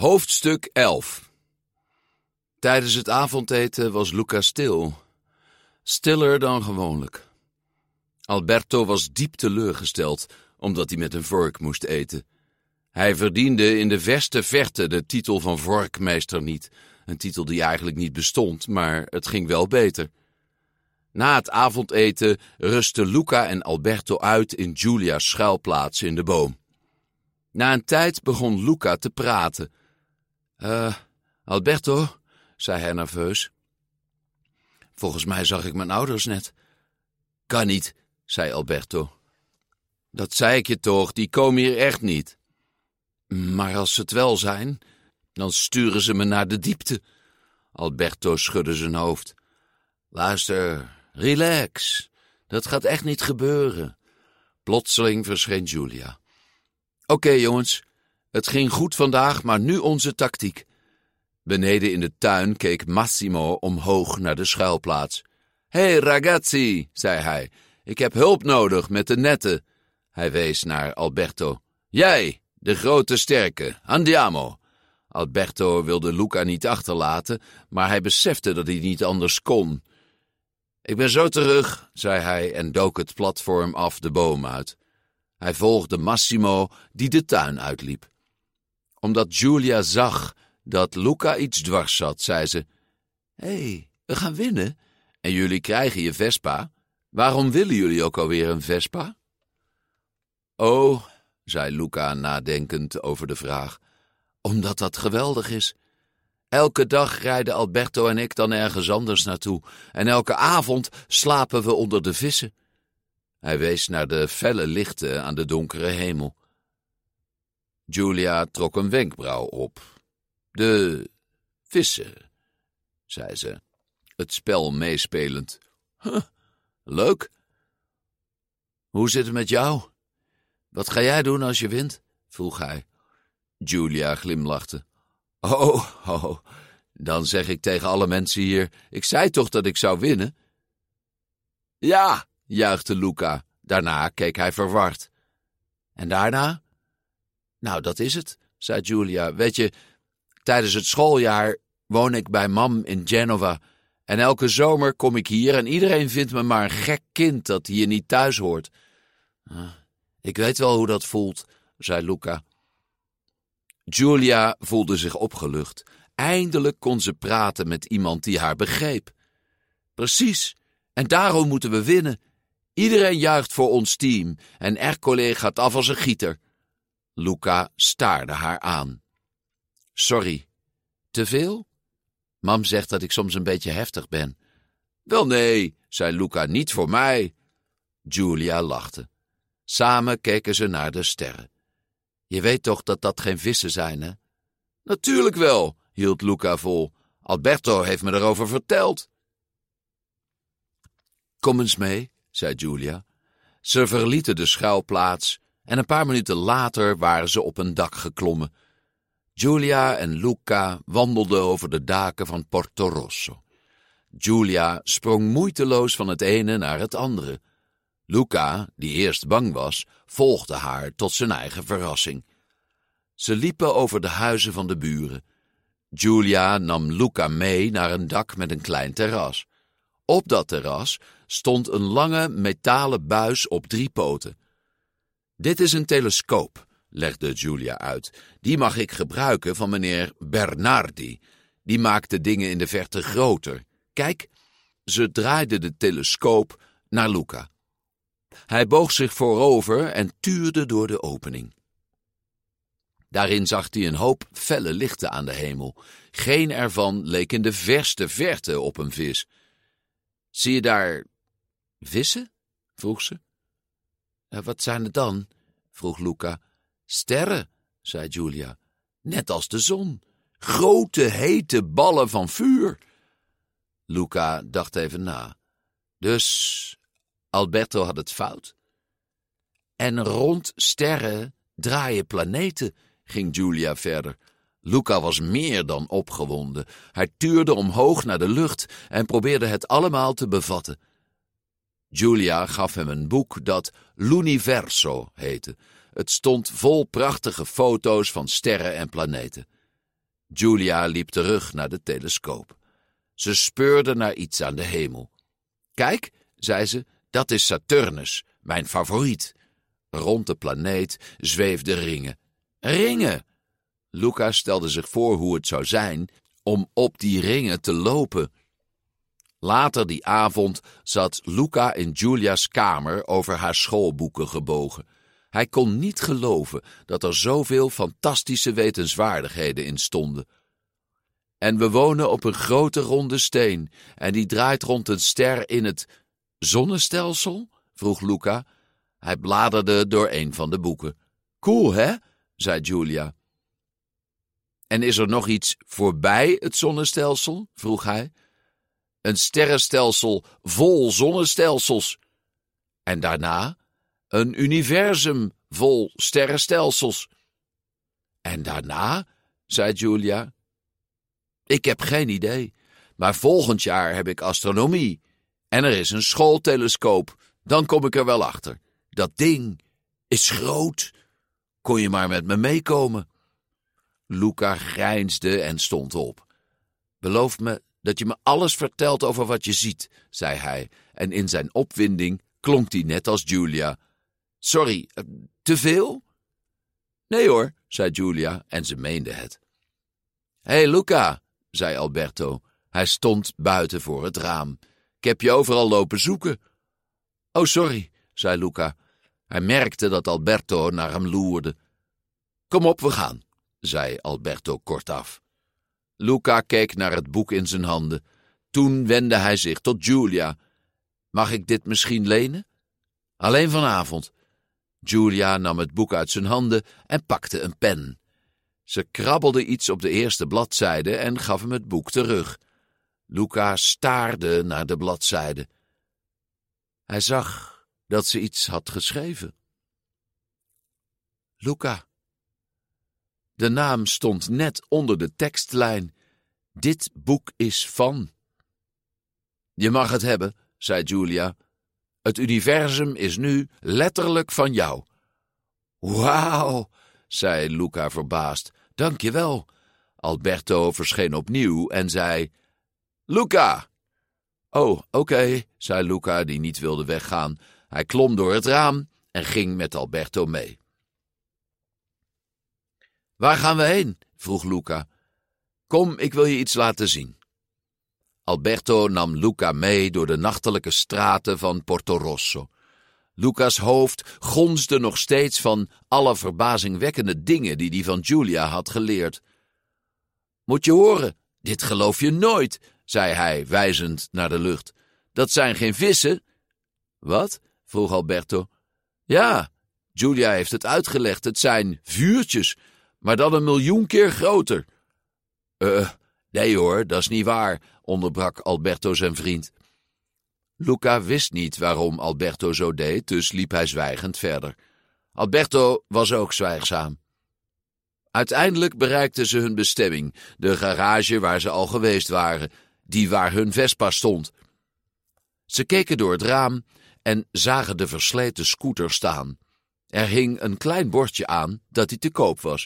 Hoofdstuk 11. Tijdens het avondeten was Luca stil. Stiller dan gewoonlijk. Alberto was diep teleurgesteld, omdat hij met een vork moest eten. Hij verdiende in de verste verte de titel van vorkmeester niet. Een titel die eigenlijk niet bestond, maar het ging wel beter. Na het avondeten rustten Luca en Alberto uit in Giulia's schuilplaats in de boom. Na een tijd begon Luca te praten. Alberto, zei hij nerveus. Volgens mij zag ik mijn ouders net. Kan niet, zei Alberto. Dat zei ik je toch, die komen hier echt niet. Maar als ze het wel zijn, dan sturen ze me naar de diepte. Alberto schudde zijn hoofd. Luister, relax, dat gaat echt niet gebeuren. Plotseling verscheen Giulia. Oké, jongens, het ging goed vandaag, maar nu onze tactiek. Beneden in de tuin keek Massimo omhoog naar de schuilplaats. Hey ragazzi, zei hij, ik heb hulp nodig met de netten. Hij wees naar Alberto. Jij, de grote sterke, andiamo. Alberto wilde Luca niet achterlaten, maar hij besefte dat hij niet anders kon. Ik ben zo terug, zei hij en dook het platform af de boom uit. Hij volgde Massimo, die de tuin uitliep. Omdat Giulia zag dat Luca iets dwars zat, zei ze, Hé, we gaan winnen en jullie krijgen je Vespa. Waarom willen jullie ook alweer een Vespa? Oh, zei Luca nadenkend over de vraag, omdat dat geweldig is. Elke dag rijden Alberto en ik dan ergens anders naartoe en elke avond slapen we onder de vissen. Hij wees naar de felle lichten aan de donkere hemel. Giulia trok een wenkbrauw op. De vissen, zei ze, het spel meespelend. Leuk. Hoe zit het met jou? Wat ga jij doen als je wint? Vroeg hij. Giulia glimlachte. Oh, dan zeg ik tegen alle mensen hier, ik zei toch dat ik zou winnen? Ja, juichte Luca. Daarna keek hij verward. En daarna? Nou, dat is het, zei Giulia. Weet je, tijdens het schooljaar woon ik bij mam in Genova. En elke zomer kom ik hier en iedereen vindt me maar een gek kind dat hier niet thuis hoort. Ik weet wel hoe dat voelt, zei Luca. Giulia voelde zich opgelucht. Eindelijk kon ze praten met iemand die haar begreep. Precies, en daarom moeten we winnen. Iedereen juicht voor ons team en Ercole gaat af als een gieter. Luca staarde haar aan. Sorry, te veel? Mam zegt dat ik soms een beetje heftig ben. Wel nee, zei Luca, niet voor mij. Giulia lachte. Samen keken ze naar de sterren. Je weet toch dat dat geen vissen zijn, hè? Natuurlijk wel, hield Luca vol. Alberto heeft me erover verteld. Kom eens mee, zei Giulia. Ze verlieten de schuilplaats en een paar minuten later waren ze op een dak geklommen. Giulia en Luca wandelden over de daken van Porto Rosso. Giulia sprong moeiteloos van het ene naar het andere. Luca, die eerst bang was, volgde haar tot zijn eigen verrassing. Ze liepen over de huizen van de buren. Giulia nam Luca mee naar een dak met een klein terras. Op dat terras stond een lange metalen buis op 3 poten. Dit is een telescoop, legde Giulia uit. Die mag ik gebruiken van meneer Bernardi. Die maakt de dingen in de verte groter. Kijk, ze draaide de telescoop naar Luca. Hij boog zich voorover en tuurde door de opening. Daarin zag hij een hoop felle lichten aan de hemel. Geen ervan leek in de verste verte op een vis. Zie je daar vissen? Vroeg ze. Wat zijn het dan? Vroeg Luca. Sterren, zei Giulia. Net als de zon. Grote, hete ballen van vuur. Luca dacht even na. Dus Alberto had het fout. En rond sterren draaien planeten, ging Giulia verder. Luca was meer dan opgewonden. Hij tuurde omhoog naar de lucht en probeerde het allemaal te bevatten. Giulia gaf hem een boek dat L'Universo heette. Het stond vol prachtige foto's van sterren en planeten. Julia liep terug naar de telescoop. Ze speurde naar iets aan de hemel. Kijk, zei ze, dat is Saturnus, mijn favoriet. Rond de planeet zweefden ringen. Ringen! Luca stelde zich voor hoe het zou zijn om op die ringen te lopen. Later die avond zat Luca in Julia's kamer over haar schoolboeken gebogen. Hij kon niet geloven dat er zoveel fantastische wetenswaardigheden in stonden. En we wonen op een grote ronde steen en die draait rond een ster in het zonnestelsel? Vroeg Luca. Hij bladerde door een van de boeken. Cool, hè? Zei Julia. En is er nog iets voorbij het zonnestelsel? Vroeg hij. Een sterrenstelsel vol zonnestelsels. En daarna een universum vol sterrenstelsels. En daarna, zei Julia. Ik heb geen idee, maar volgend jaar heb ik astronomie. En er is een schooltelescoop, dan kom ik er wel achter. Dat ding is groot. Kon je maar met me meekomen? Luca grijnsde en stond op. Beloof me dat je me alles vertelt over wat je ziet, zei hij, en in zijn opwinding klonk hij net als Julia. Sorry, te veel? Nee hoor, zei Julia, en ze meende het. Hé, Luca, zei Alberto. Hij stond buiten voor het raam. Ik heb je overal lopen zoeken. Oh, sorry, zei Luca. Hij merkte dat Alberto naar hem loerde. Kom op, we gaan, zei Alberto kortaf. Luca keek naar het boek in zijn handen. Toen wendde hij zich tot Julia. Mag ik dit misschien lenen? Alleen vanavond. Julia nam het boek uit zijn handen en pakte een pen. Ze krabbelde iets op de eerste bladzijde en gaf hem het boek terug. Luca staarde naar de bladzijde. Hij zag dat ze iets had geschreven. Luca. De naam stond net onder de tekstlijn. Dit boek is van. Je mag het hebben, zei Julia. Het universum is nu letterlijk van jou. Wauw, zei Luca verbaasd. Dank je wel. Alberto verscheen opnieuw en zei... Luca! Oh, oké, zei Luca, die niet wilde weggaan. Hij klom door het raam en ging met Alberto mee. Waar gaan we heen? Vroeg Luca. Kom, ik wil je iets laten zien. Alberto nam Luca mee door de nachtelijke straten van Porto Rosso. Luca's hoofd gonsde nog steeds van alle verbazingwekkende dingen die hij van Julia had geleerd. Moet je horen, dit geloof je nooit, zei hij, wijzend naar de lucht. Dat zijn geen vissen. Wat? Vroeg Alberto. Ja, Julia heeft het uitgelegd, het zijn vuurtjes, maar dan 1 miljoen keer groter. Nee hoor, dat is niet waar, onderbrak Alberto zijn vriend. Luca wist niet waarom Alberto zo deed, dus liep hij zwijgend verder. Alberto was ook zwijgzaam. Uiteindelijk bereikten ze hun bestemming, de garage waar ze al geweest waren, die waar hun Vespa stond. Ze keken door het raam en zagen de versleten scooter staan. Er hing een klein bordje aan dat hij te koop was.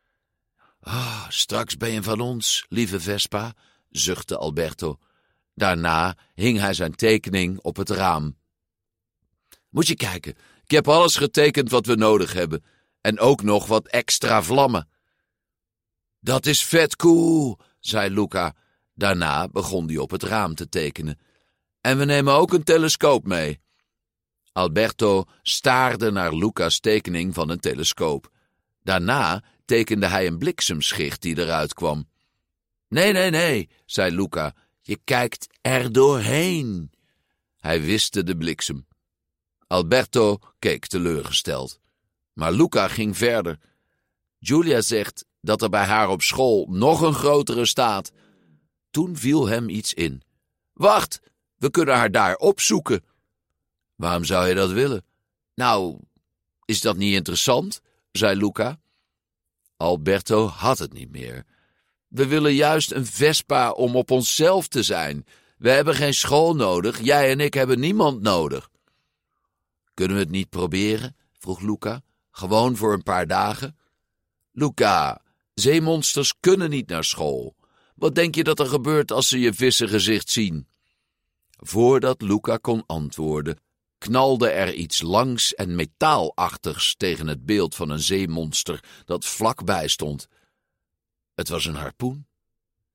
Straks ben je van ons, lieve Vespa, zuchtte Alberto. Daarna hing hij zijn tekening op het raam. Moet je kijken, ik heb alles getekend wat we nodig hebben. En ook nog wat extra vlammen. Dat is vet cool, zei Luca. Daarna begon hij op het raam te tekenen. En we nemen ook een telescoop mee. Alberto staarde naar Luca's tekening van een telescoop. Daarna tekende hij een bliksemschicht die eruit kwam. Nee, zei Luca. Je kijkt er doorheen. Hij wiste de bliksem. Alberto keek teleurgesteld. Maar Luca ging verder. Julia zegt dat er bij haar op school nog een grotere staat. Toen viel hem iets in. Wacht, we kunnen haar daar opzoeken. Waarom zou je dat willen? Nou, is dat niet interessant? Zei Luca. Alberto had het niet meer. We willen juist een Vespa om op onszelf te zijn. We hebben geen school nodig, jij en ik hebben niemand nodig. Kunnen we het niet proberen? Vroeg Luca. Gewoon voor een paar dagen? Luca, Zeemonsters kunnen niet naar school. Wat denk je dat er gebeurt als ze je vissengezicht zien? Voordat Luca kon antwoorden, knalde er iets langs en metaalachtigs tegen het beeld van een zeemonster dat vlakbij stond. Het was een harpoen.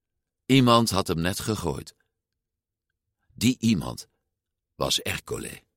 Iemand had hem net gegooid. Die iemand was Ercole.